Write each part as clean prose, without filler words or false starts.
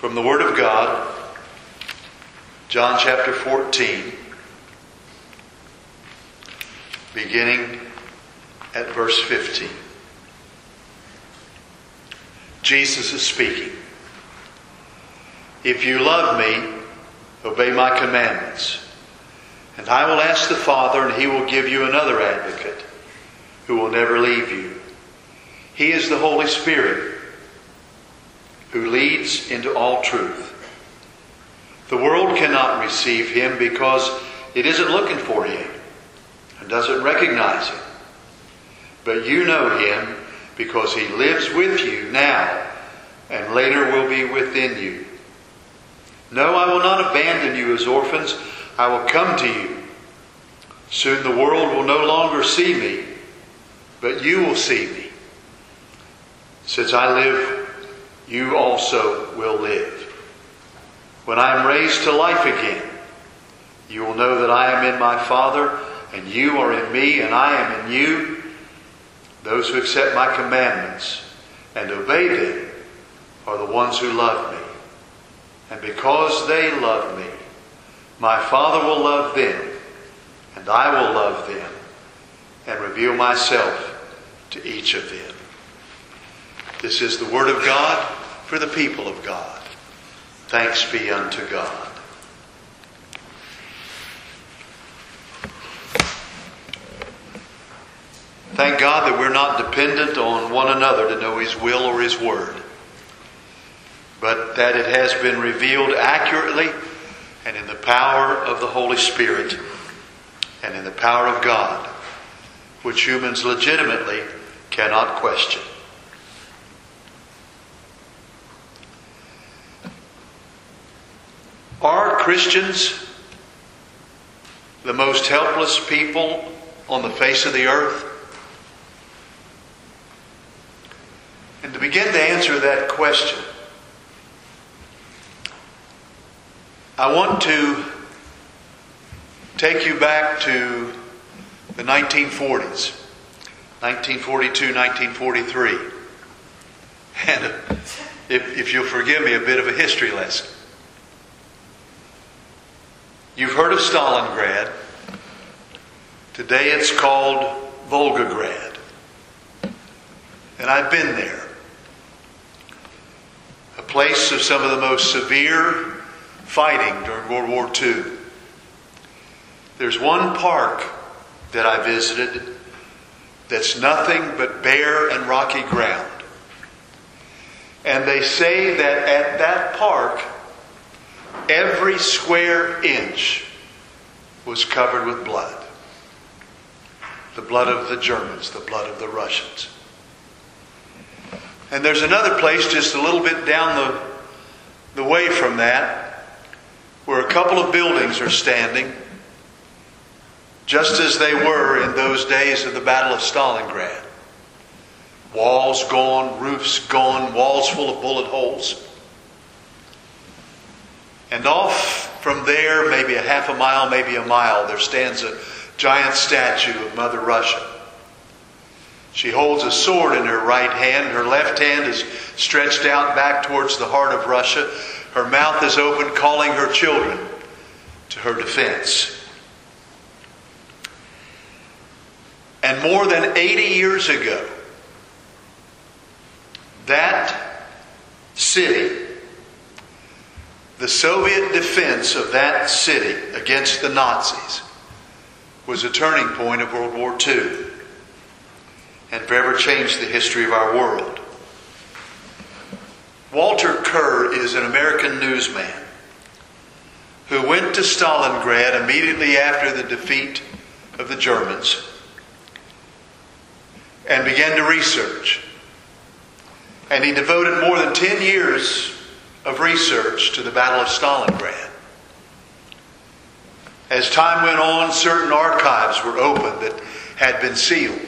From the Word of God, John chapter 14, beginning at verse 15. Jesus is speaking. If you love me, obey my commandments. And I will ask the Father, and He will give you another advocate who will never leave you. He is the Holy Spirit who leads into all truth. The world cannot receive Him because it isn't looking for Him and doesn't recognize Him. But you know Him because He lives with you now and later will be within you. No, I will not abandon you as orphans. I will come to you. Soon the world will no longer see me, but you will see me. Since I live, you also will live. When I am raised to life again, you will know that I am in my Father, and you are in me, and I am in you. Those who accept my commandments and obey them are the ones who love me. And because they love me, my Father will love them, and I will love them, and reveal myself to each of them. This is the Word of God for the people of God. Thanks be unto God. Thank God that we're not dependent on one another to know His will or His Word, but that it has been revealed accurately and in the power of the Holy Spirit and in the power of God, which humans legitimately cannot question. Are Christians the most helpless people on the face of the earth? And to begin to answer that question, I want to take you back to the 1940s, 1942, 1943. And if you'll forgive me, a bit of a history lesson. You've heard of Stalingrad. Today it's called Volgograd. And I've been there. A place of some of the most severe fighting during World War II. There's one park that I visited that's nothing but bare and rocky ground. And they say that at that park, every square inch was covered with blood. The blood of the Germans, the blood of the Russians. And there's another place just a little bit down the way from that where a couple of buildings are standing just as they were in those days of the Battle of Stalingrad. Walls gone, roofs gone, walls full of bullet holes. And off from there, maybe a half a mile, maybe a mile, there stands a giant statue of Mother Russia. She holds a sword in her right hand. Her left hand is stretched out back towards the heart of Russia. Her mouth is open, calling her children to her defense. And more than 80 years ago, that city, the Soviet defense of that city against the Nazis, was a turning point of World War II and forever changed the history of our world. Walter Kerr is an American newsman who went to Stalingrad immediately after the defeat of the Germans and began to research. And he devoted more than 10 years of research to the Battle of Stalingrad. As time went on, certain archives were opened that had been sealed.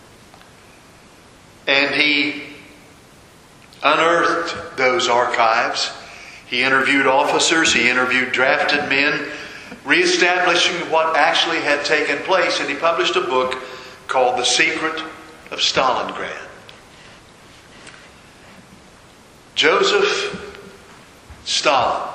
And he unearthed those archives. He interviewed officers, he interviewed drafted men, reestablishing what actually had taken place. And he published a book called The Secret of Stalingrad. Joseph Stalin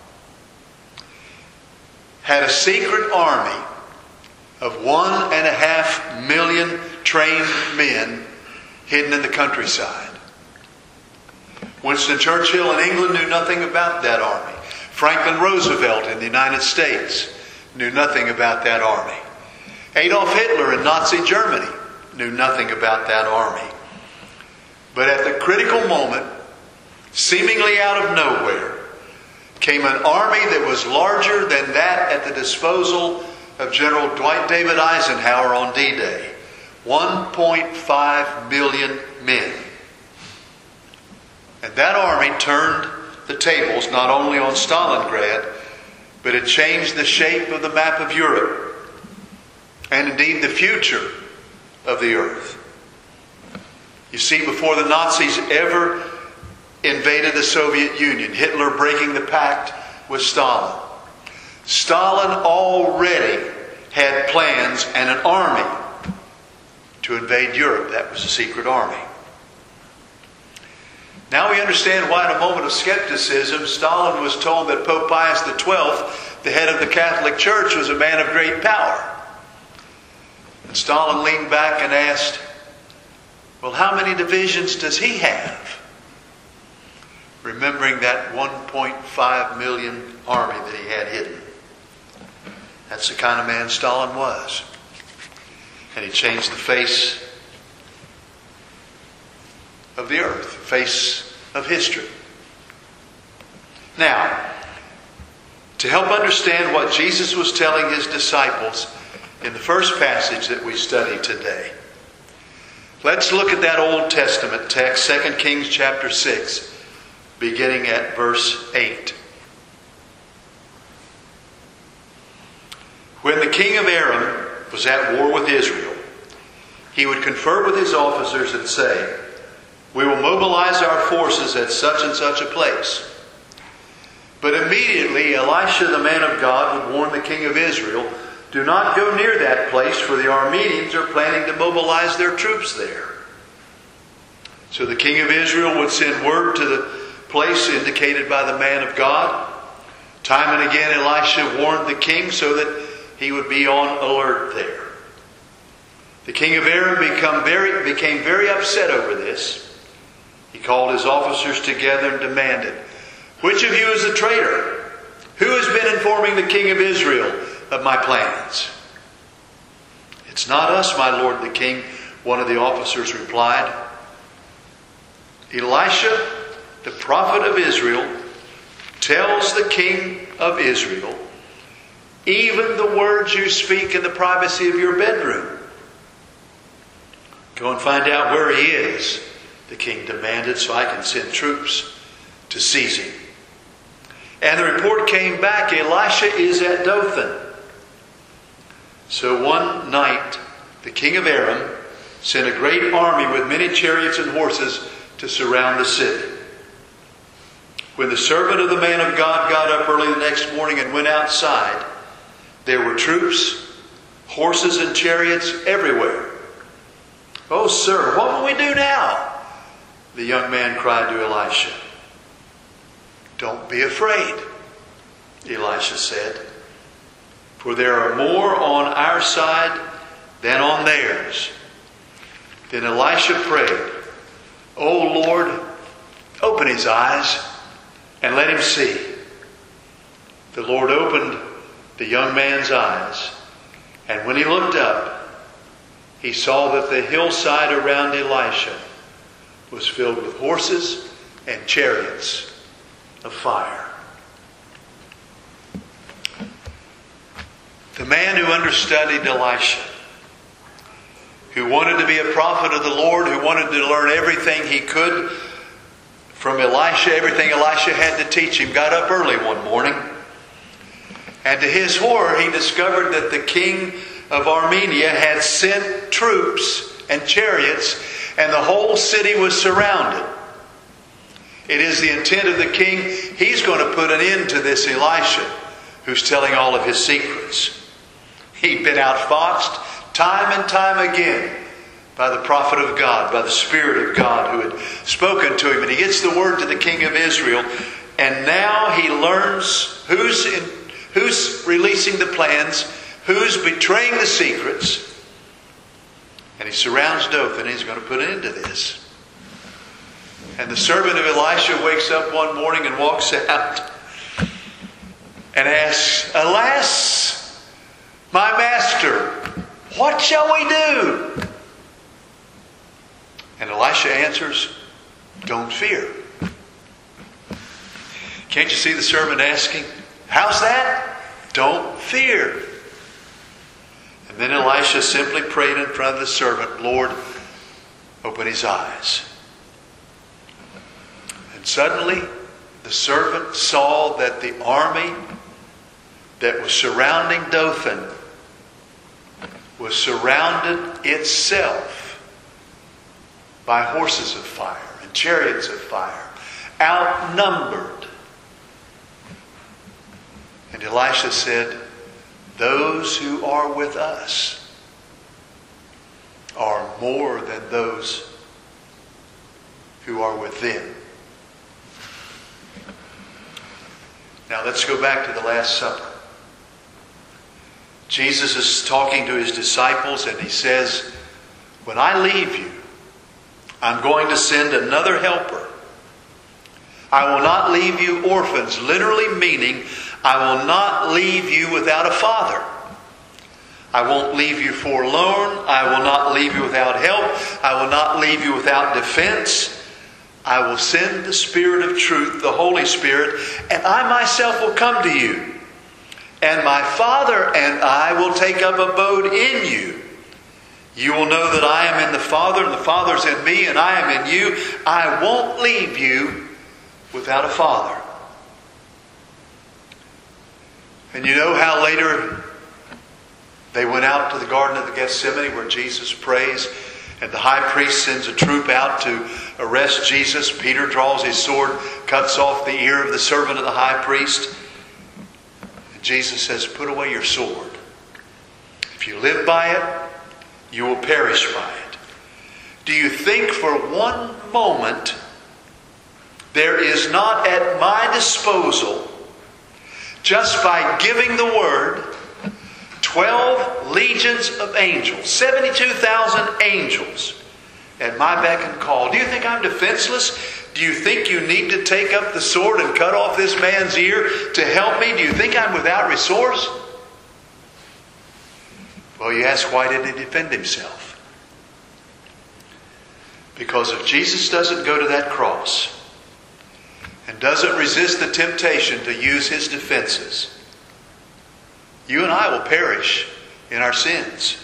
had a secret army of 1.5 million trained men hidden in the countryside. Winston Churchill in England knew nothing about that army. Franklin Roosevelt in the United States knew nothing about that army. Adolf Hitler in Nazi Germany knew nothing about that army. But at the critical moment, seemingly out of nowhere, came an army that was larger than that at the disposal of General Dwight David Eisenhower on D-Day. 1.5 million men. And that army turned the tables not only on Stalingrad, but it changed the shape of the map of Europe, and indeed the future of the earth. You see, before the Nazis ever invaded the Soviet Union, Hitler breaking the pact with Stalin, Stalin already had plans and an army to invade Europe. That was a secret army. Now we understand why in a moment of skepticism, Stalin was told that Pope Pius XII, the head of the Catholic Church, was a man of great power. And Stalin leaned back and asked, well, how many divisions does he have? Remembering that 1.5 million army that he had hidden. That's the kind of man Stalin was. And he changed the face of the earth, face of history. Now, to help understand what Jesus was telling his disciples in the first passage that we study today, let's look at that Old Testament text, 2 Kings chapter 6, beginning at verse 8. When the king of Aram was at war with Israel, he would confer with his officers and say, we will mobilize our forces at such and such a place. But immediately Elisha, the man of God, would warn the king of Israel, do not go near that place, for the Arameans are planning to mobilize their troops there. So the king of Israel would send word to the place indicated by the man of God. Time and again Elisha warned the king so that he would be on alert there. The king of Aram became very upset over this. He called his officers together and demanded, which of you is a traitor? Who has been informing the king of Israel of my plans? It's not us, my lord the king, one of the officers replied. Elisha, the prophet of Israel, tells the king of Israel, even the words you speak in the privacy of your bedroom. Go and find out where he is, the king demanded, so I can send troops to seize him. And the report came back, Elisha is at Dothan. So one night, the king of Aram sent a great army with many chariots and horses to surround the city. When the servant of the man of God got up early the next morning and went outside, there were troops, horses and chariots everywhere. Oh, sir, what will we do now? The young man cried to Elisha. Don't be afraid, Elisha said, for there are more on our side than on theirs. Then Elisha prayed, O Lord, open his eyes and let him see. The Lord opened the young man's eyes, and when he looked up, he saw that the hillside around Elisha was filled with horses and chariots of fire. The man who understudied Elisha, who wanted to be a prophet of the Lord, who wanted to learn everything he could from Elisha, everything Elisha had to teach him, got up early one morning. And to his horror, he discovered that the king of Armenia had sent troops and chariots, and the whole city was surrounded. It is the intent of the king, he's going to put an end to this Elisha, who's telling all of his secrets. He'd been outfoxed time and time again by the prophet of God, by the Spirit of God who had spoken to him. And he gets the word to the king of Israel, And now he learns who's releasing the plans, who's betraying the secrets. And he surrounds Dothan, and he's going to put an end to this. And the servant of Elisha wakes up one morning and walks out and asks, "Alas, my master, what shall we do?" And Elisha answers, "Don't fear." Can't you see the servant asking, "How's that?" "Don't fear." And then Elisha simply prayed in front of the servant, "Lord, open his eyes." And suddenly the servant saw that the army that was surrounding Dothan was surrounded itself by horses of fire and chariots of fire, outnumbered. And Elisha said, "Those who are with us are more than those who are with them." Now let's go back to the Last Supper. Jesus is talking to his disciples and he says, "When I leave you, I'm going to send another helper. I will not leave you orphans," literally meaning I will not leave you without a father. I won't leave you forlorn. I will not leave you without help. I will not leave you without defense. I will send the Spirit of truth, the Holy Spirit, and I myself will come to you. And my Father and I will take up abode in you. You will know that I am in the Father, and the Father is in me, and I am in you. I won't leave you without a Father. And you know how later they went out to the Garden of Gethsemane where Jesus prays, and the high priest sends a troop out to arrest Jesus. Peter draws his sword, cuts off the ear of the servant of the high priest. And Jesus says, "Put away your sword. If you live by it, you will perish by it." Do you think for one moment there is not at my disposal, just by giving the word, 12 legions of angels, 72,000 angels at my beck and call? Do you think I'm defenseless? Do you think you need to take up the sword and cut off this man's ear to help me? Do you think I'm without resource? Well, you ask, why did he defend himself? Because if Jesus doesn't go to that cross and doesn't resist the temptation to use his defenses, you and I will perish in our sins.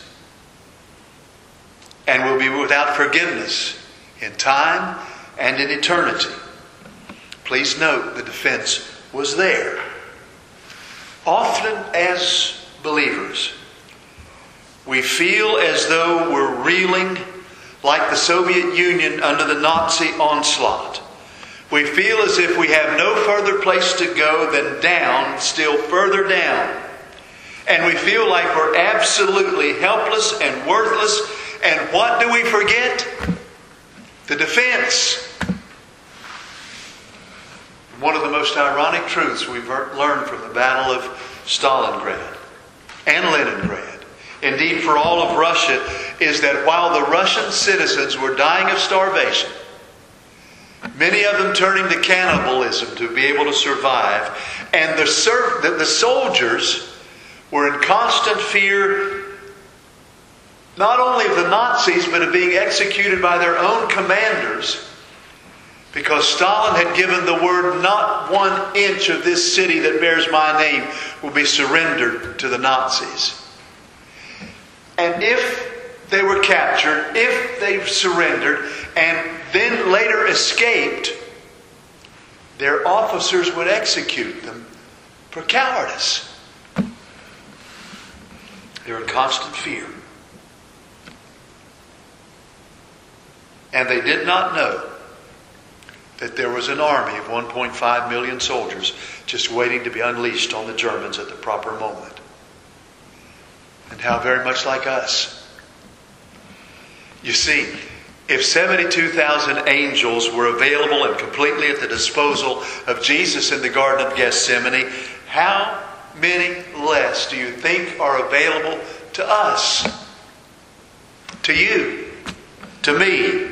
And will be without forgiveness in time and in eternity. Please note the defense was there. Often as believers, we feel as though we're reeling like the Soviet Union under the Nazi onslaught. We feel as if we have no further place to go than down, still further down. And we feel like we're absolutely helpless and worthless. And what do we forget? The defense. One of the most ironic truths we've learned from the Battle of Stalingrad and Leningrad, indeed for all of Russia, is that while the Russian citizens were dying of starvation, many of them turning to cannibalism to be able to survive, and the soldiers were in constant fear not only of the Nazis, but of being executed by their own commanders, because Stalin had given the word, not 1 inch of this city that bears my name will be surrendered to the Nazis. And if they were captured, if they surrendered, and then later escaped, their officers would execute them for cowardice. They were in constant fear. And they did not know that there was an army of 1.5 million soldiers just waiting to be unleashed on the Germans at the proper moment. And how very much like us. You see, If 72,000 angels were available and completely at the disposal of Jesus in the Garden of Gethsemane, how many less do you think are available to us? To you? To me?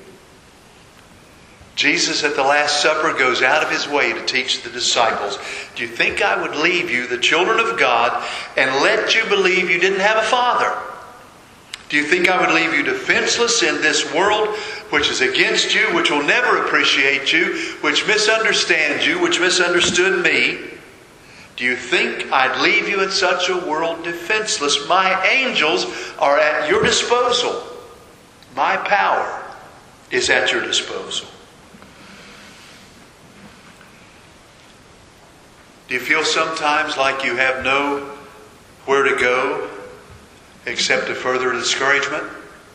Jesus at the Last Supper goes out of his way to teach the disciples, do you think I would leave you, the children of God, and let you believe you didn't have a father? Do you think I would leave you defenseless in this world which is against you, which will never appreciate you, which misunderstands you, which misunderstood me? Do you think I'd leave you in such a world defenseless? My angels are at your disposal. My power is at your disposal. Do you feel sometimes like you have nowhere to go except to further discouragement?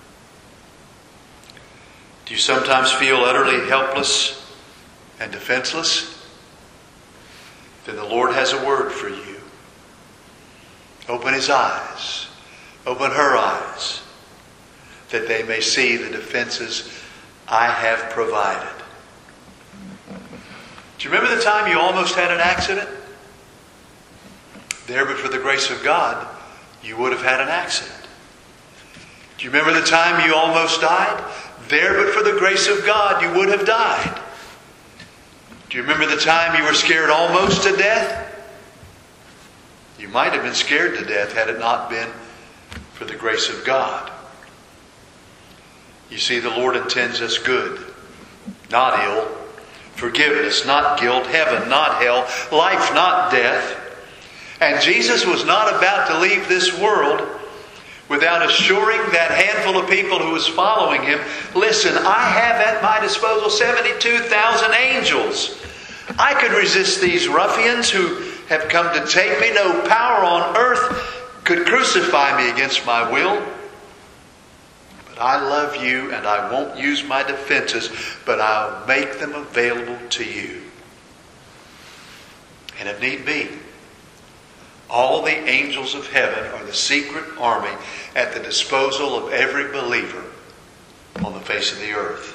Do you sometimes feel utterly helpless and defenseless? Then the Lord has a word for you. Open his eyes, open her eyes, that they may see the defenses I have provided. Do you remember the time you almost had an accident? There, but for the grace of God, you would have had an accident. Do you remember the time you almost died? There, but for the grace of God, you would have died. Do you remember the time you were scared almost to death? You might have been scared to death had it not been for the grace of God. You see, the Lord intends us good, not ill. Forgiveness, not guilt. Heaven, not hell. Life, not death. And Jesus was not about to leave this world without assuring that handful of people who was following him, listen, I have at my disposal 72,000 angels. I could resist these ruffians who have come to take me. No power on earth could crucify me against my will. But I love you and I won't use my defenses, but I'll make them available to you. And if need be, all the angels of heaven are the secret army at the disposal of every believer on the face of the earth.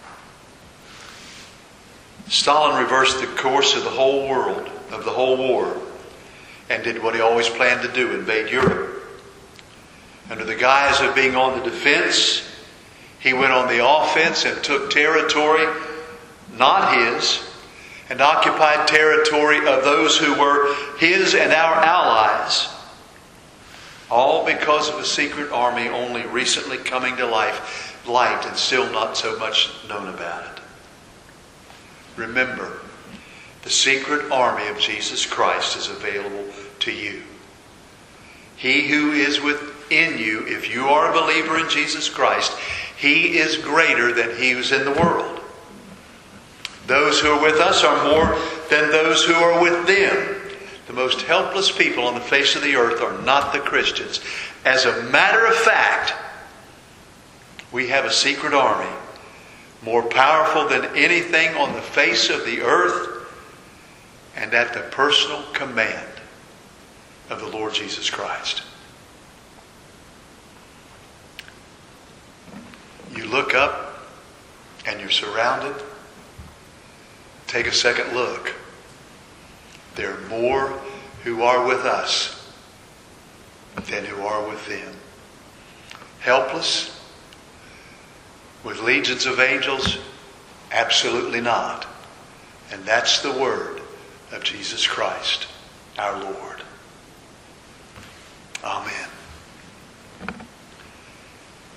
Stalin reversed the course of the whole world, of the whole war, and did what he always planned to do, invade Europe. Under the guise of being on the defense, he went on the offense and took territory not his, and occupied territory of those who were his and our allies. All because of a secret army only recently coming to light and still not so much known about it. Remember, the secret army of Jesus Christ is available to you. He who is within you, if you are a believer in Jesus Christ, he is greater than he who's in the world. Those who are with us are more than those who are with them. The most helpless people on the face of the earth are not the Christians. As a matter of fact, we have a secret army more powerful than anything on the face of the earth and at the personal command of the Lord Jesus Christ. You look up and you're surrounded. Take a second look. There are more who are with us than who are with them. Helpless? With legions of angels? Absolutely not. And that's the word of Jesus Christ, our Lord. Amen.